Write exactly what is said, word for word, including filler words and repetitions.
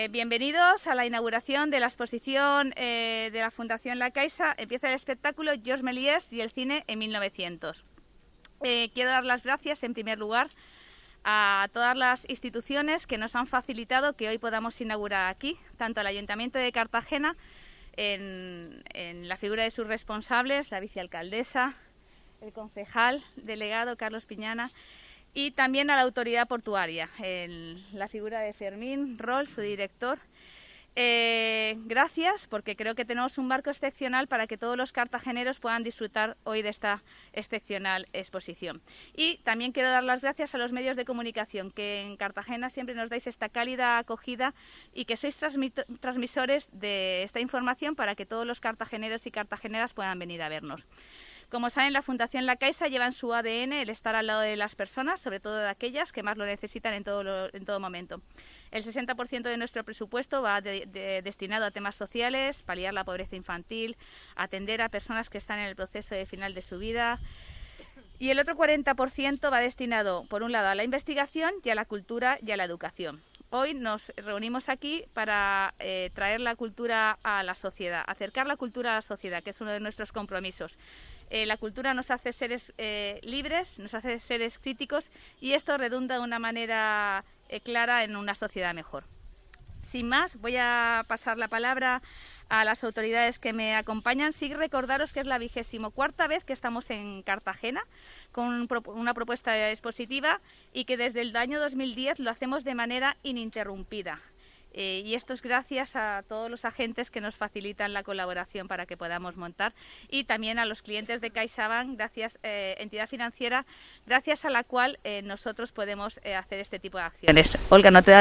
Bienvenidos a la inauguración de la exposición eh, de la Fundación La Caixa. Empieza el espectáculo Georges Méliès y el cine en mil novecientos. Eh, quiero dar las gracias en primer lugar a todas las instituciones que nos han facilitado que hoy podamos inaugurar aquí, tanto al Ayuntamiento de Cartagena, en, en la figura de sus responsables, la vicealcaldesa, el concejal delegado Carlos Piñana, y también a la autoridad portuaria, en la figura de Fermín Rol, su director. Eh, gracias, porque creo que tenemos un marco excepcional para que todos los cartageneros puedan disfrutar hoy de esta excepcional exposición. Y también quiero dar las gracias a los medios de comunicación, que en Cartagena siempre nos dais esta cálida acogida y que sois transmisores de esta información para que todos los cartageneros y cartageneras puedan venir a vernos. Como saben, la Fundación La Caixa lleva en su A D N el estar al lado de las personas, sobre todo de aquellas que más lo necesitan en todo, lo, en todo momento. El sesenta por ciento de nuestro presupuesto va de, de, destinado a temas sociales, paliar la pobreza infantil, atender a personas que están en el proceso de final de su vida. Y el otro cuarenta por ciento va destinado, por un lado, a la investigación y a la cultura y a la educación. Hoy nos reunimos aquí para eh, traer la cultura a la sociedad, acercar la cultura a la sociedad, que es uno de nuestros compromisos. Eh, la cultura nos hace seres eh, libres, nos hace seres críticos y esto redunda de una manera eh, clara en una sociedad mejor. Sin más, voy a pasar la palabra a las autoridades que me acompañan. Sí, recordaros que es la vigésimo cuarta vez que estamos en Cartagena con una propuesta expositiva y que desde el año dos mil diez lo hacemos de manera ininterrumpida. Eh, y esto es gracias a todos los agentes que nos facilitan la colaboración para que podamos montar y también a los clientes de CaixaBank, gracias, eh, entidad financiera, gracias a la cual eh, nosotros podemos eh, hacer este tipo de acciones. Olga, no te da